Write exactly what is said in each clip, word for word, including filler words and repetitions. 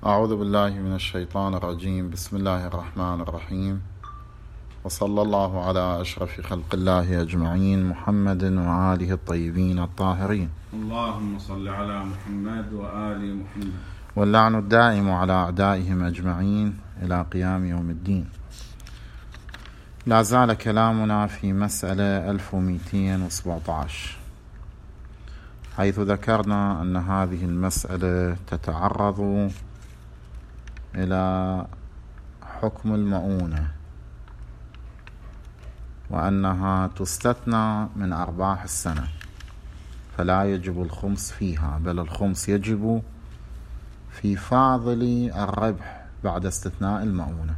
أعوذ بالله من الشيطان الرجيم. بسم الله الرحمن الرحيم، وصلى الله على أشرف خلق الله أجمعين، محمد وآله الطيبين الطاهرين. اللهم صل على محمد وآل محمد. واللعن الدائم على أعدائهم أجمعين إلى قيام يوم الدين. لا زال كلامنا في مسألة ألف ومئتين وسبعة عشر، حيث ذكرنا أن هذه المسألة تتعرض إلى حكم المؤونة، وأنها تستثنى من أرباح السنة، فلا يجب الخمس فيها، بل الخمس يجب في فاضل الربح بعد استثناء المؤونة،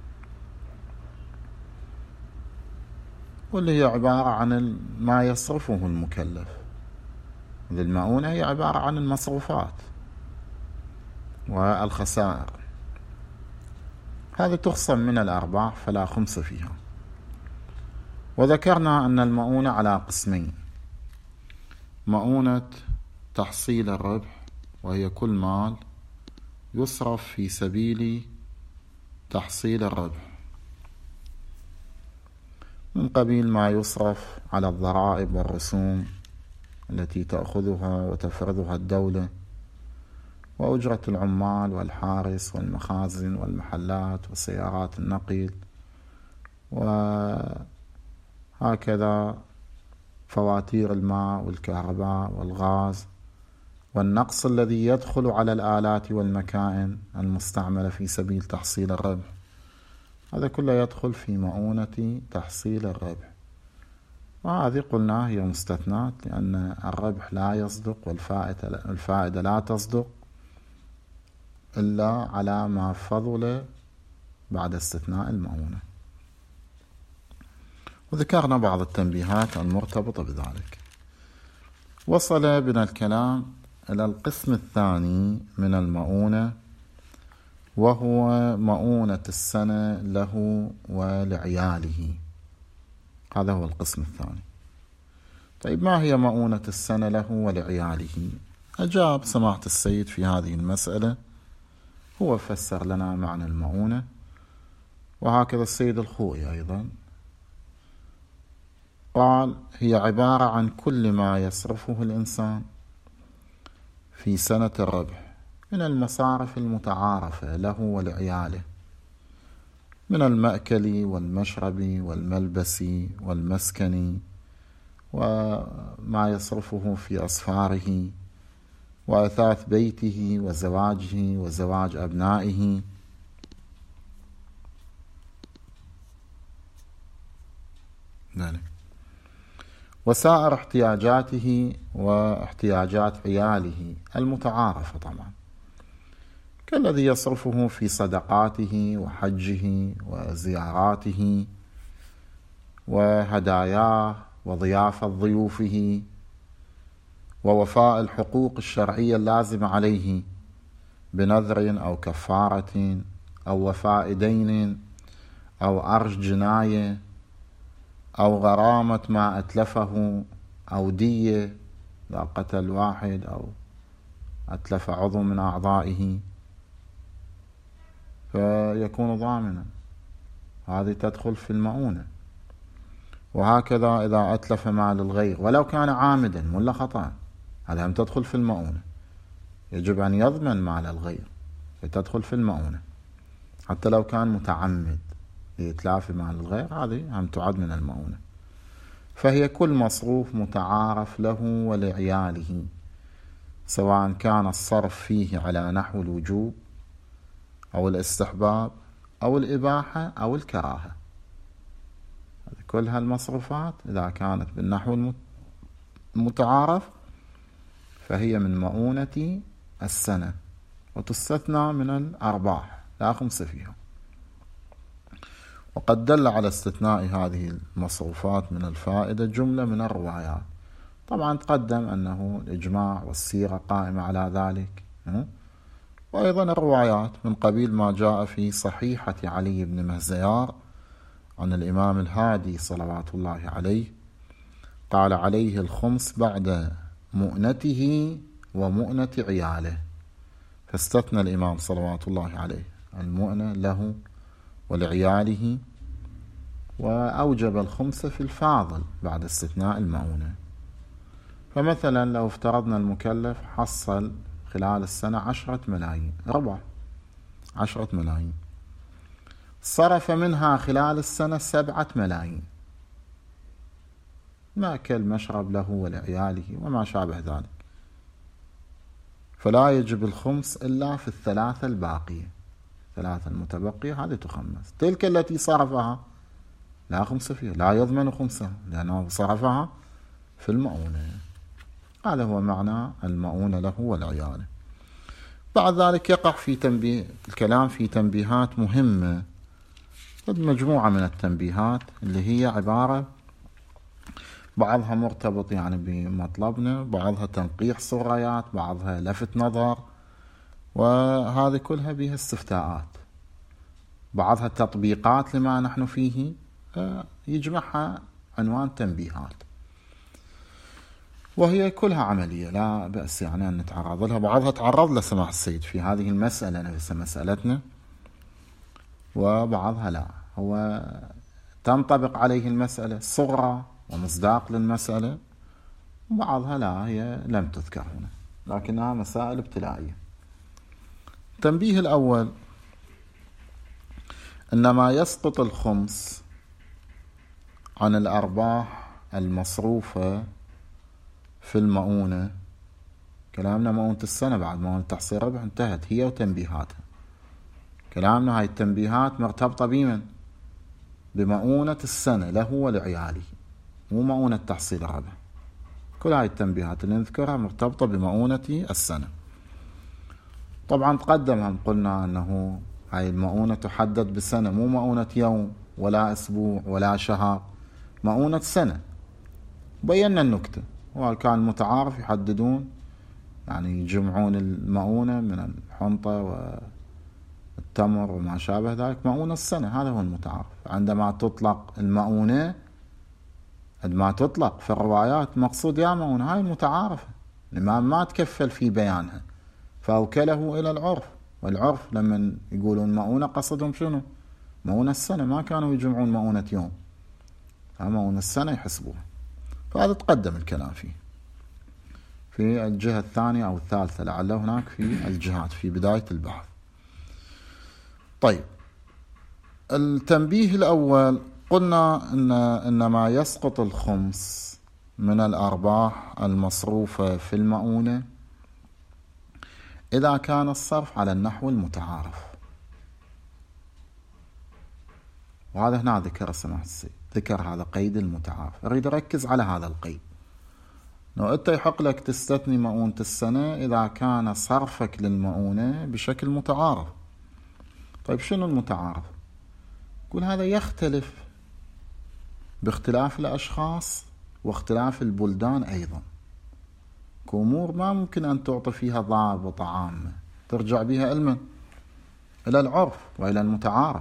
واللي هي عبارة عن ما يصرفه المكلف. ذي المؤونة هي عبارة عن المصروفات والخسائر، هذه تخصم من الأرباح فلا خمس فيها. وذكرنا أن المؤونة على قسمين: مؤونة تحصيل الربح، وهي كل مال يصرف في سبيل تحصيل الربح، من قبيل ما يصرف على الضرائب والرسوم التي تأخذها وتفرضها الدولة، وأجرة العمال والحارس والمخازن والمحلات وسيارات النقل، وهكذا فواتير الماء والكهرباء والغاز، والنقص الذي يدخل على الآلات والمكائن المستعملة في سبيل تحصيل الربح. هذا كله يدخل في مؤونة تحصيل الربح، وهذه قلنا هي مستثنات، لأن الربح لا يصدق والفائدة لا تصدق إلا على ما فضل بعد استثناء المؤونة. وذكرنا بعض التنبيهات المرتبطة بذلك. وصل بنا الكلام إلى القسم الثاني من المؤونة، وهو مؤونة السنة له ولعياله. هذا هو القسم الثاني. طيب، ما هي مؤونة السنة له ولعياله؟ أجاب سماحة السيد في هذه المسألة، هو فسر لنا معنى المؤونة، وهكذا السيد الخوئي أيضا قال: هي عبارة عن كل ما يصرفه الإنسان في سنة الربح من المصارف المتعارفة له ولعياله، من المأكل والمشرب والملبس والمسكن، وما يصرفه في أسفاره، وأثاث بيته وزواجه وزواج أبنائه، ذلك وسائر احتياجاته واحتياجات عياله المتعارفة طبعا، كالذي يصرفه في صدقاته وحجه وزياراته وهداياه وضيافة ضيوفه، ووفاء الحقوق الشرعية اللازمة عليه بنذر أو كفارة أو وفاء دين أو أرج جناية أو غرامة ما أتلفه أو دية إذا قتل واحد أو أتلف عضو من أعضائه فيكون ضامنا، هذه تدخل في المؤونة. وهكذا إذا أتلف مال الغير ولو كان عامدا ولا خطأ، هذا هم تدخل في المؤونة، يجب أن يضمن مال الغير فتدخل في المؤونة، حتى لو كان متعمد لإتلاف مال الغير، هذه هم تعد من المؤونة. فهي كل مصروف متعارف له ولعياله، سواء كان الصرف فيه على نحو الوجوب أو الاستحباب أو الإباحة أو الكراهة. كل هالمصروفات إذا كانت بالنحو المتعارف فهي من مؤونة السنة، وتستثنى من الأرباح، لا خمس فيها. وقد دل على استثناء هذه المصروفات من الفائدة جملة من الروايات. طبعا تقدم أنه الإجماع والسيرة قائمة على ذلك، وأيضا الروايات من قبيل ما جاء في صحيحة علي بن مهزيار عن الإمام الهادي صلوات الله عليه قال: عليه الخمس بعد مؤنته ومؤنة عياله، فاستثنى الإمام صلوات الله عليه المؤنة له ولعياله، وأوجب الخمس في الفاضل بعد استثناء المؤونة. فمثلا لو افترضنا المكلف حصل خلال السنة عشرة ملايين، ربع عشرة ملايين، صرف منها خلال السنة سبعة ملايين، مأكل مشرب له ولعياله وما شابه ذلك، فلا يجب الخمس إلا في الثلاثة الباقية، ثلاثة المتبقية هذه تخمس. تلك التي صرفها لا خمس فيها، لا يضمن خمسها لأنه صرفها في المؤونة. هذا هو معنى المؤونة له والعيال. بعد ذلك يقع في تنبيه الكلام في تنبيهات مهمة، مجموعة من التنبيهات اللي هي عبارة بعضها مرتبط يعني بمطلبنا، بعضها تنقيح صغريات، بعضها لفت نظر، وهذه كلها بها استفتاءات، بعضها تطبيقات لما نحن فيه، يجمعها عنوان تنبيهات، وهي كلها عملية لا بأس يعني أن نتعرض لها. بعضها تعرض لسماح السيد في هذه المسألة نفسها مسألتنا، وبعضها لا، هو تنطبق عليه المسألة صغرى ومصداق للمسألة، وبعضها لا هي لم تذكر هنا لكنها مسائل ابتلائية. التنبيه الأول: إنما يسقط الخمس عن الأرباح المصروفة في المؤونة. كلامنا مؤونة السنة بعد مؤونة تحصيل ربح انتهت هي وتنبيهاتها. كلامنا هاي التنبيهات مرتبطة بمن؟ بمؤونة السنة له ولعياله، مو مؤونة تحصيل الربح. كل هاي التنبيهات اللي نذكرها مرتبطة بمؤونة السنة. طبعا تقدم هم قلنا أنه هاي المؤونة تحدد بسنة، مو مؤونة يوم ولا أسبوع ولا شهر، مؤونة سنة. بينا النكتة، وكان متعارف يحددون يعني يجمعون المؤونة من الحنطة والتمر وما شابه ذلك مؤونة السنة، هذا هو المتعارف. عندما تطلق المؤونة، عندما تطلق في الروايات مقصود يا مؤونة، هاي المتعارفة، الإمام ما تكفل في بيانها فأوكله إلى العرف، والعرف لما يقولون مؤونة قصدهم شنو؟ مؤونة السنة، ما كانوا يجمعون مؤونة يوم، مؤونة السنة يحسبوها. فهذا تقدم الكلام فيه في الجهة الثانية أو الثالثة، لعل هناك في الجهات في بداية البحث. طيب، التنبيه الأول قلنا إن إنما يسقط الخمس من الأرباح المصروفة في المؤونة إذا كان الصرف على النحو المتعارف. وهذا هنا ذكر سماحة السيد، ذكر هذا قيد المتعارف. أريد أركز على هذا القيد. لو أنت يحق لك تستثني مؤونة السنة إذا كان صرفك للمؤونة بشكل متعارف. طيب شنو المتعارف؟ يقول هذا يختلف باختلاف الأشخاص واختلاف البلدان أيضا، كأمور ما ممكن أن تعطي فيها ضابط عامة ترجع بها علما إلى العرف وإلى المتعارف،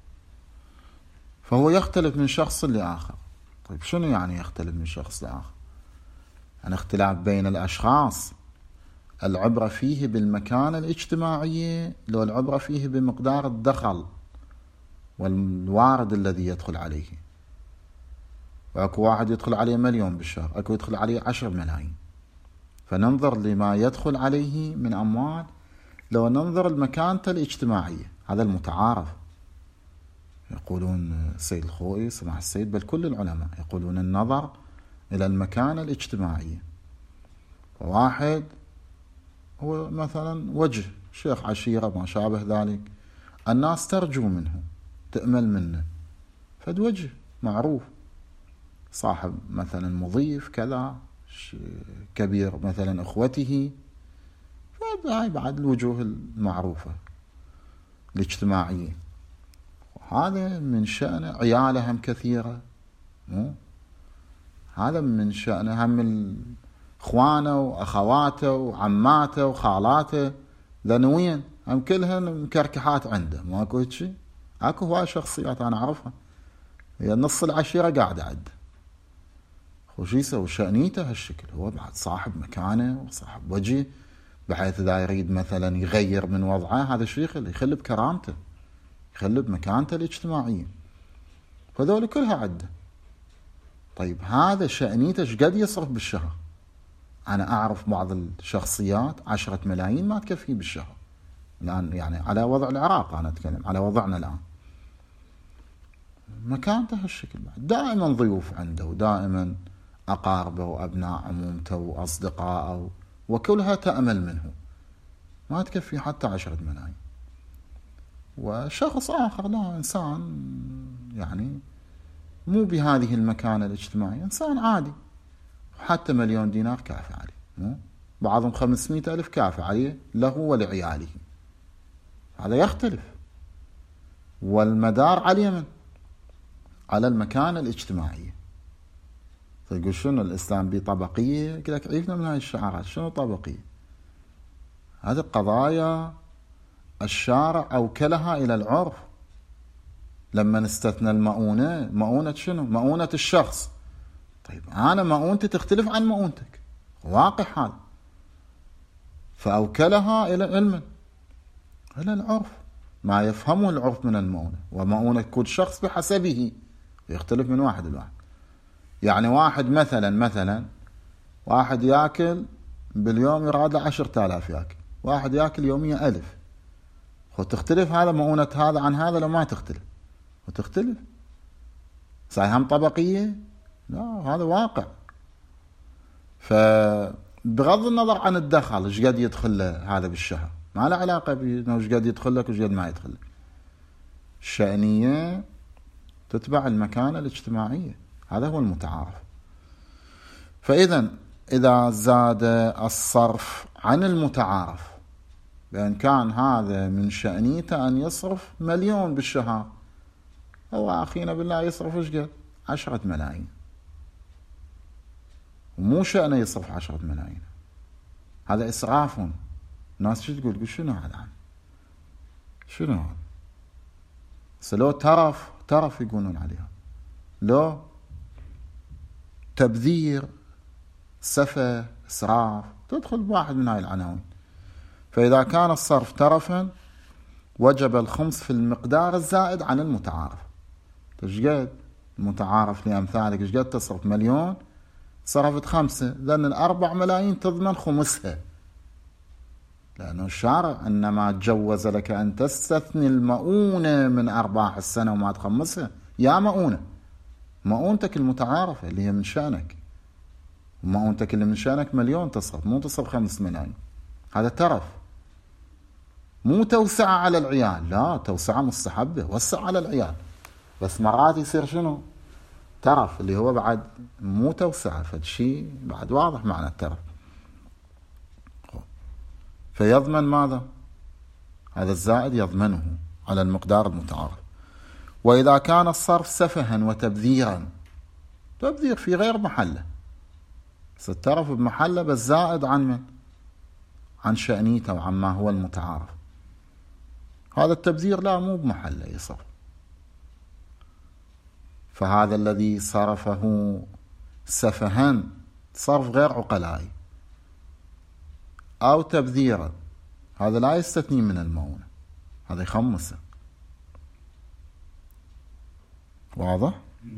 فهو يختلف من شخص لآخر. طيب شنو يعني يختلف من شخص لآخر؟ يعني اختلاف بين الأشخاص العبرة فيه بالمكانة الاجتماعية، لو العبرة فيه بمقدار الدخل والوارد الذي يدخل عليه. وأكو واحد يدخل عليه مليون بالشهر، أكو يدخل عليه عشر ملايين، فننظر لما يدخل عليه من أموال، لو ننظر المكانة الاجتماعية، هذا المتعارف. يقولون السيد الخوئي سماحة السيد بل كل العلماء يقولون النظر إلى المكانة الاجتماعية. واحد هو مثلا وجه شيخ عشيرة ما شابه ذلك، الناس ترجو منه تأمل منه، فد وجه معروف، صاحب مثلا مضيف كذا كبير مثلا أخوته، فهاي بعد الوجوه المعروفة الاجتماعية. هذا من شأنه. عياله هم كثيرة، مو هذا من شأنه، هم اخوانه واخواته وعماته وخالاته ذنوين هم كلهن مكركحات عنده، ماكو هيك شيء. اكو هواي شخصيات انا اعرفها، هي نص العشيرة قاعدة عنده، وش يسوي شأنيته هالشكل، هو بعد صاحب مكانه وصاحب وجه بحيث إذا يريد مثلا يغير من وضعه هذا شيء يخل يخل بكرامته، يخل بمكانته الاجتماعية، فذول كلها عدة. طيب هذا شأنيته ايش قد يصرف بالشهر؟ أنا أعرف بعض الشخصيات عشرة ملايين ما تكفي بالشهر الآن، يعني على وضع العراق أنا أتكلم على وضعنا الآن. مكانته هالشكل، دائما ضيوف عنده ودائما أقاربه وأبناء عمومته وأصدقائه وكلها تأمل منه، ما تكفي حتى عشرة ملايين. وشخص آخر لا، إنسان يعني مو بهذه المكانة الاجتماعية، إنسان عادي، حتى مليون دينار كافي عليه، مو بعضهم خمسمائة ألف كافي عليه له ولعياله. هذا يختلف، والمدار على اليمن على المكانة الاجتماعية. تقول شنو الإسلام بطبقية؟ يقول لك عيفنا من هاي الشعارات، شنو طبقية؟ هذه قضايا الشارع أوكلها إلى العرف. لما نستثنى المؤونة، مؤونة شنو؟ مؤونة الشخص. طيب أنا مؤونتي تختلف عن مؤونتك، واقع هذا، فأوكلها إلى علم إلى العرف، ما يفهمه العرف من المؤونة. ومؤونة كل شخص بحسبه، يختلف من واحد لواحد. يعني واحد مثلا مثلا واحد ياكل باليوم يراد له عشرة آلاف ياكل، واحد ياكل يوميا ألف، وتختلف هذا مؤونة هذا عن هذا لو ما تختلف، وتختلف. صحيح هم طبقية؟ لا، هذا واقع. فبغض النظر عن الدخل ايش قد يدخل له هذا بالشهر، ما له علاقة بانه ايش قد يدخل لك وايش قد ما يدخل لك. الشأنية تتبع المكانة الاجتماعية، هذا هو المتعارف. فإذا إذا زاد الصرف عن المتعارف، بأن كان هذا من شأنيته أن يصرف مليون بالشهر، هو أخينا بالله يصرف ايش قد؟ عشرة ملايين، ومو شأنه يصرف عشرة ملايين، هذا إسراف. الناس شو تقول؟ تقول شنو هذا؟ شنو هذا؟ سلو ترف ترف يقولون عليها، لو تبذير، سفه، إسراف، تدخل بواحد من هاي العناوين. فإذا كان الصرف ترفا وجب الخمس في المقدار الزائد عن المتعارف. ايش قد المتعارف لأمثالك؟ ايش قد تصرف؟ مليون، صرفت خمسة، لأن الأربع ملايين تضمن خمسها، لأنه الشارع إنما تجوز لك أن تستثني المؤونة من أرباح السنة وما تخمسها. يا مؤونة، مؤونتك المتعارفة اللي هي من شأنك، مؤونتك اللي من شأنك مليون تصرف، مو تصرف خمس ملايين. هذا ترف، مو توسعة على العيال، لا، توسعة مستحبة، وسع على العيال، بس مرات يصير شنو؟ ترف، اللي هو بعد مو توسعة، فالشي بعد واضح معنى الترف. فيضمن ماذا؟ هذا الزائد يضمنه على المقدار المتعارف. وإذا كان الصرف سفها وتبذيرا، تبذير في غير محله، الترف بمحله بس زائد عن من؟ عن شأنيته وعما هو المتعارف، هذا التبذير لا، مو بمحله يصرف. فهذا الذي صرفه سفها، صرف غير عقلائي، أو تبذيرا، هذا لا يستثني من المؤونة، هذا يخمسه. واضح؟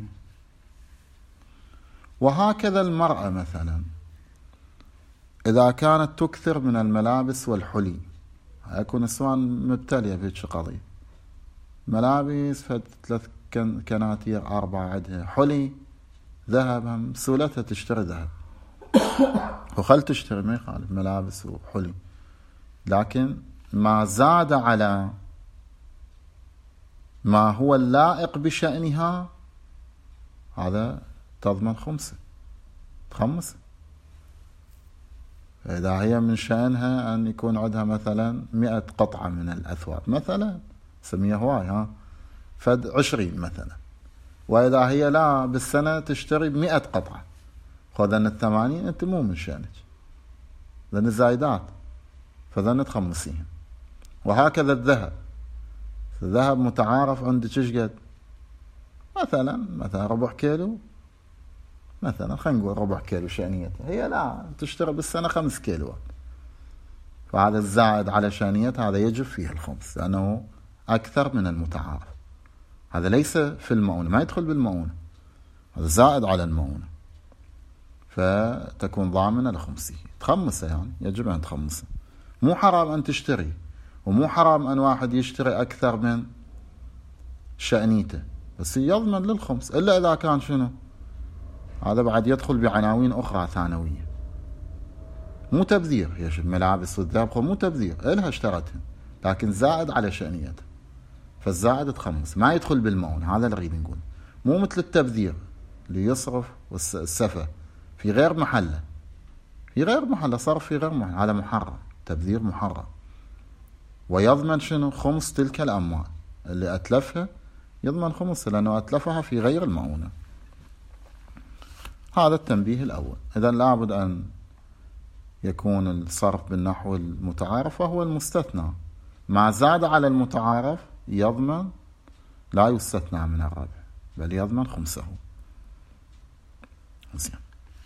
وهكذا المرأة مثلا إذا كانت تكثر من الملابس والحلي، يكون نسوان مبتلية في هيك قضية، ملابس ثلاث كناتير أربعة عندها، حلي ذهب، هم سولتها تشتري ذهب وخل تشتري، ما يخالف، ملابس وحلي، لكن ما زاد على ما هو اللائق بشأنها هذا تضمن خمسة، تخمسة. إذا هي من شأنها أن يكون عندها مثلا مئة قطعة من الأثواب مثلا، سميها هواي، ها فد عشرين مثلا، وإذا هي لا بالسنة تشتري بمئة قطعة، خذن الثمانين، أنت مو من شأنك، ذن الزايدات، فذن تخمسين. وهكذا الذهب، الذهب متعارف عندك ايش قد؟ مثلا مثلا ربع كيلو، مثلا خلينا نقول ربع كيلو شأنيته، هي لا تشتري بالسنة خمس كيلوات، فهذا الزائد على شأنية هذا يجب فيه الخمس لأنه أكثر من المتعارف. هذا ليس في المؤونة، ما يدخل بالمؤونة، هذا زائد على المؤونة، فتكون ضامنة لخمسه. تخمسه يعني يجب أن تخمسه. مو حرام أن تشتري، ومو حرام أن واحد يشتري أكثر من شأنيته، بس يضمن للخمس، إلا إذا كان شنو هذا بعد يدخل بعناوين أخرى ثانوية. مو تبذير، هي الملابس والذهب مو تبذير، إلها اشترتها لكن زائد على شأنيته، فالزائد تخمس، ما يدخل بالمؤون. هذا اللي نريد نقول، مو مثل التبذير اللي يصرف والسفة في غير محله، في غير محله، صرف في غير محله، هذا محرم، تبذير محرم. ويضمن شنو؟ خمس تلك الأموال اللي أتلفها، يضمن خمس لأنه أتلفها في غير المؤونة. هذا التنبيه الأول. إذن لابد أن يكون الصرف بالنحو المتعارف وهو المستثنى، ما زاد على المتعارف يضمن، لا يستثنى من الربح بل يضمن خمسه. زين.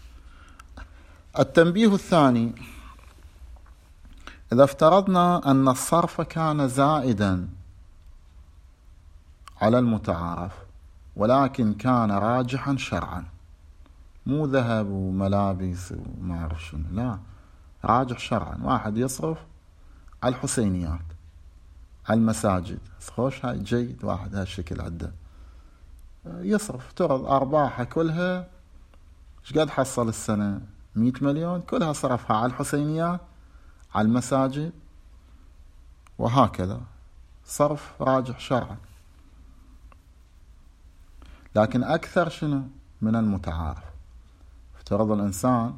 التنبيه الثاني: إذا افترضنا أن الصرف كان زائدا على المتعارف ولكن كان راجحا شرعا، مو ذهب وملابس وما أعرف شنو، لا، راجح شرعا. واحد يصرف على الحسينيات، على المساجد، خوش هاي جيد، واحد هالشكل عنده يصرف، ترى أرباحه كلها ايش قد حصل السنة؟ مئة مليون، كلها صرفها على الحسينيات، على المساجد، وهكذا صرف راجح شرعا. لكن أكثر شنو من المتعارف. افترض الإنسان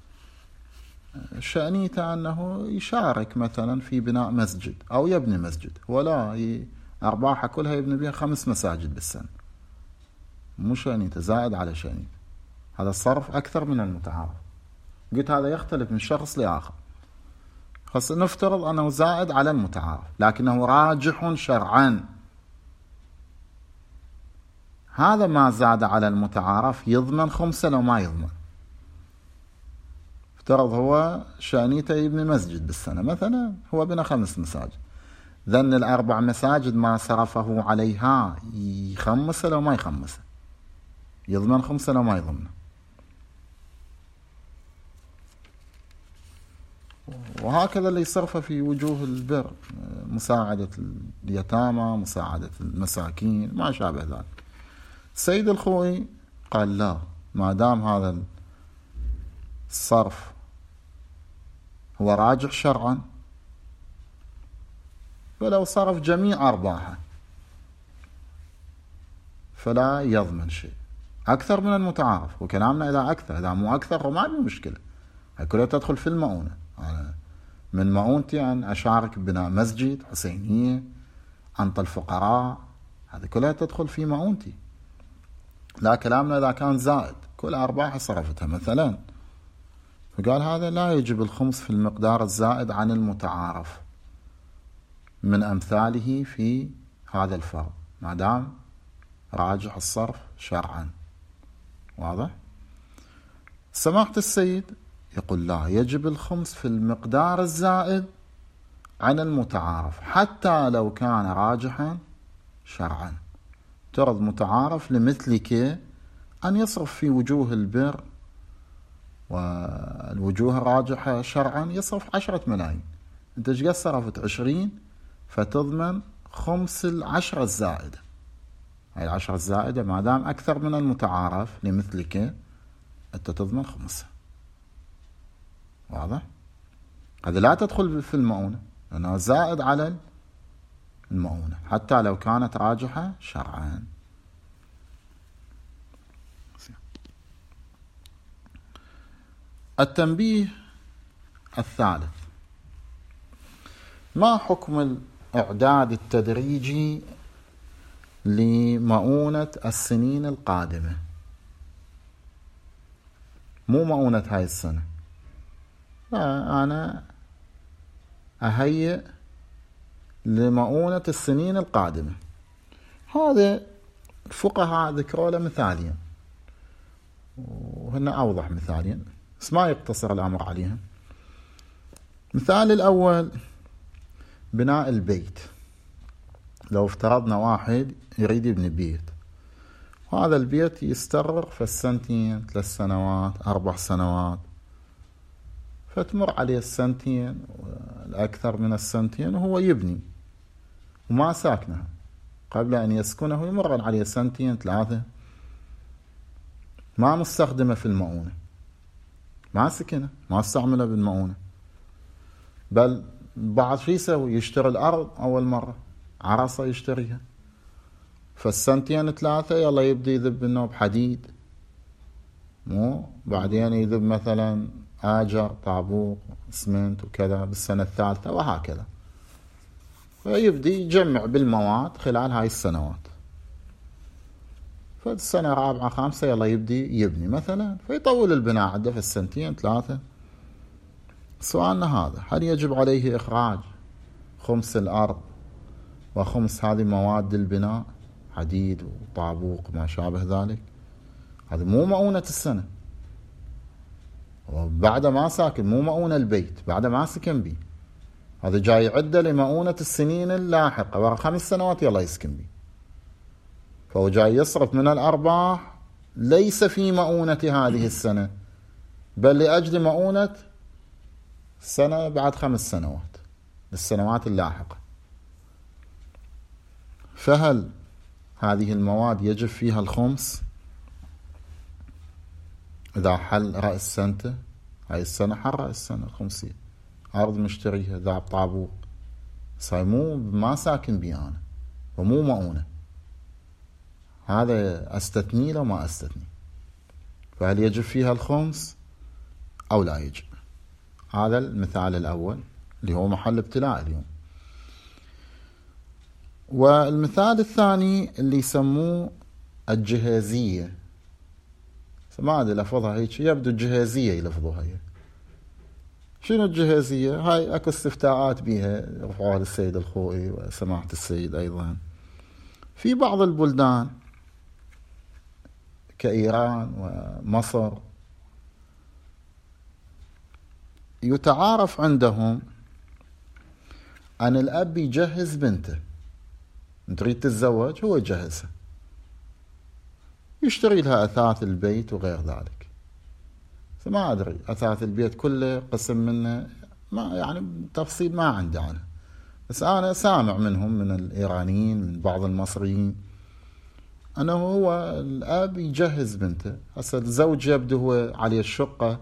شأنيته أنه يشارك مثلا في بناء مسجد أو يبني مسجد، ولا أرباحه كلها يبني بها خمس مساجد بالسنة، مو شأنيته، زائد على شأنيته، هذا الصرف أكثر من المتعارف. قلت هذا يختلف من شخص لآخر. خاصة نفترض أنه زائد على المتعارف لكنه راجح شرعا، هذا ما زاد على المتعارف يضمن خمسة لو ما يضمن. افترض هو شأنيته يبني مسجد بالسنة مثلا، هو بنى خمس مساجد، ذن الأربع مساجد ما صرفه عليها يخمسه لو ما يخمسه، يضمن خمسة لو ما يضمنه. وهكذا اللي يصرفه في وجوه البر، مساعدة اليتامى، مساعدة المساكين، ما شابه ذلك. السيد الخوئي قال لا، ما دام هذا الصرف هو راجح شرعا، فلو صرف جميع أرباحه فلا يضمن شيء أكثر من المتعارف. وكلامنا إذا أكثر، إذا مو أكثر وما في مشكلة، هاي كلها تدخل في المؤونة. من مؤونتي أن أشارك ببناء مسجد، حسينية، أنطى الفقراء، هذه كلها تدخل في مؤونتي. لا، كلامنا إذا كان زائد، كل أرباح صرفتها مثلا، فقال هذا لا يجب الخمس في المقدار الزائد عن المتعارف من أمثاله في هذا الفرض، ما دام راجح الصرف شرعا. واضح؟ سماحة السيد يقول لا، يجب الخمس في المقدار الزائد عن المتعارف حتى لو كان راجحا شرعا. ترض متعارف لمثلك أن يصرف في وجوه البر والوجوه الراجحة شرعا، يصرف عشرة ملايين، انت ايش قد صرفت؟ عشرين، فتضمن خمس العشرة الزائدة. هاي العشرة الزائدة ما دام أكثر من المتعارف لمثلك، انت تضمن خمسة. واضح؟ هذا لا تدخل في المؤونة لأنه زائد على المؤونة حتى لو كانت راجحة شرعا. التنبيه الثالث: ما حكم الإعداد التدريجي لمؤونة السنين القادمة؟ مو مؤونة هاي السنة، لا، أنا أهيئ لمؤونة السنين القادمة. هذا الفقهاء ذكروا له مثالين، وهن أوضح مثالين، بس ما يقتصر الأمر عليهم. مثال الأول بناء البيت. لو افترضنا واحد يريد يبني بيت، وهذا البيت يستغرق في السنتين، ثلاث سنوات، أربع سنوات، فتمر عليه السنتين الأكثر من السنتين وهو يبني وما ساكنها. قبل أن يسكنه يمر عليه سنتين ثلاثة ما مستخدمة في المؤونة، ما سكنه، ما استعمله بالمؤونة، بل بعض شي يسوي؟ يشتري الأرض أول مرة، عرصة يشتريها، فالسنتين ثلاثة يلا يبدي يذب إنه بحديد، مو بعدين يذب مثلا آجر، طابوق، اسمنت وكذا بالسنة الثالثة، وهكذا. فيبدي يجمع بالمواد خلال هاي السنوات. فالسنة رابعة خامسة يلا يبدي يبني مثلا، فيطول البناء عنده في السنتين ثلاثة. سؤالنا هذا: هل يجب عليه إخراج خمس الأرض وخمس هذه مواد البناء، حديد وطابوق ما شابه ذلك؟ هذه مو مؤونة السنة، وبعد ما ساكن، مو مؤونة البيت بعد ما سكن بي، هذا جاي يعده لمؤونة السنين اللاحقة، ورا خمس سنوات يلا يسكن بي. فهو جاي يصرف من الأرباح ليس في مؤونة هذه السنة، بل لأجل مؤونة سنة بعد خمس سنوات، السنوات اللاحقة. فهل هذه المواد يجب فيها الخمس إذا حل رأس سنته؟ هاي السنة حل رأس سنة الخمسية، أرض مشتريها ذاب طابوق، صاي مو ما ساكن بي أنا ومو مؤونة، هذا أستثني لو ما أستثني. فهل يجب فيها الخمس أو لا يجب؟ هذا المثال الأول اللي هو محل ابتلاء اليوم. والمثال الثاني اللي يسموه الجهازية، ما أدري لفظها هيك، يبدو الجهازية يلفظوها هي. شنو الجهازية؟ هاي أكو استفتاءات بيها رفعوها للسيد الخوئي وسماحة السيد أيضا. في بعض البلدان كإيران ومصر يتعارف عندهم أن الأب يجهز بنته، تريد تتزوج هو يجهزها، يشتري لها أثاث البيت وغير ذلك. ما أدري أثاث البيت كله قسم منه ما يعني تفصيل ما عندي عنه، بس أنا سامع منهم من الإيرانيين من بعض المصريين أنه هو الأب يجهز بنته. هسه الزوج يبدو هو عليه الشقة،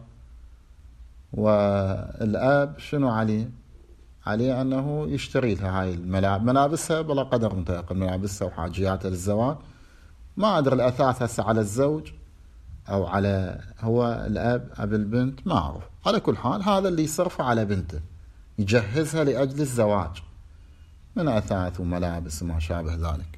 والأب شنو عليه؟ عليه أنه يشتري لها هاي الملابس، ملابسها بلا قدر متيقن، ملابسها وحاجياتها للزواج. ما أدري الأثاث هسه على الزوج أو على هو الأب أبو البنت، ما أعرف. على كل حال هذا اللي يصرفه على بنته، يجهزها لأجل الزواج من أثاث وملابس وما شابه ذلك.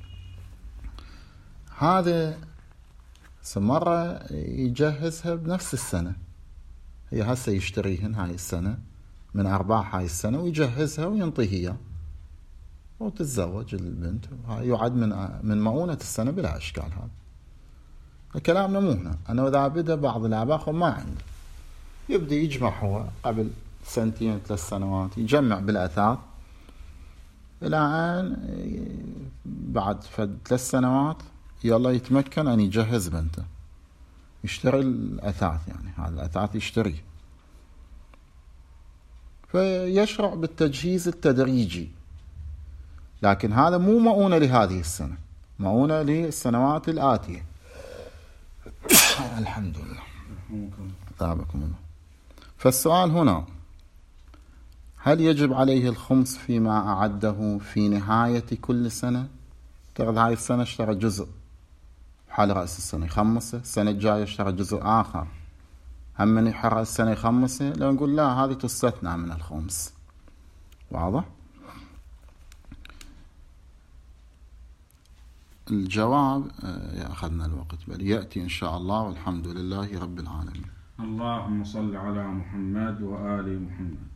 هذا مرة يجهزها بنفس السنة، هي هسه يشتريهن هاي السنة من أرباح هاي السنة ويجهزها وينطيه إياه وتتزوج البنت، يعد من من مؤونة السنة بلا إشكال. هذا الكلام مو هنا. أنا إذا بدأ بعض الآباء ما عنده، يبدأ يجمع هو قبل سنتين ثلاث سنوات، يجمع بالأثاث إلى أن بعد ثلاث سنوات يلا يتمكن أن يجهز بنته، يشتري الأثاث، يعني هذا الأثاث يشتريه. فيشرع بالتجهيز التدريجي، لكن هذا مو مؤونة لهذه السنة، مؤونة للسنوات الآتية. الحمد لله. ثابكم الله. فالسؤال هنا: هل يجب عليه الخمس فيما أعده في نهاية كل سنة؟ تغذ هاي السنة اشترى جزء حال رأس السنة يخمسه، السنة الجاية اشترى جزء آخر هم من يحرق السنة يخمسه، لو نقول لا هذه تستثنى من الخمس. واضح؟ الجواب أخذنا الوقت، بل يأتي إن شاء الله، والحمد لله رب العالمين. اللهم صل على محمد وآل محمد.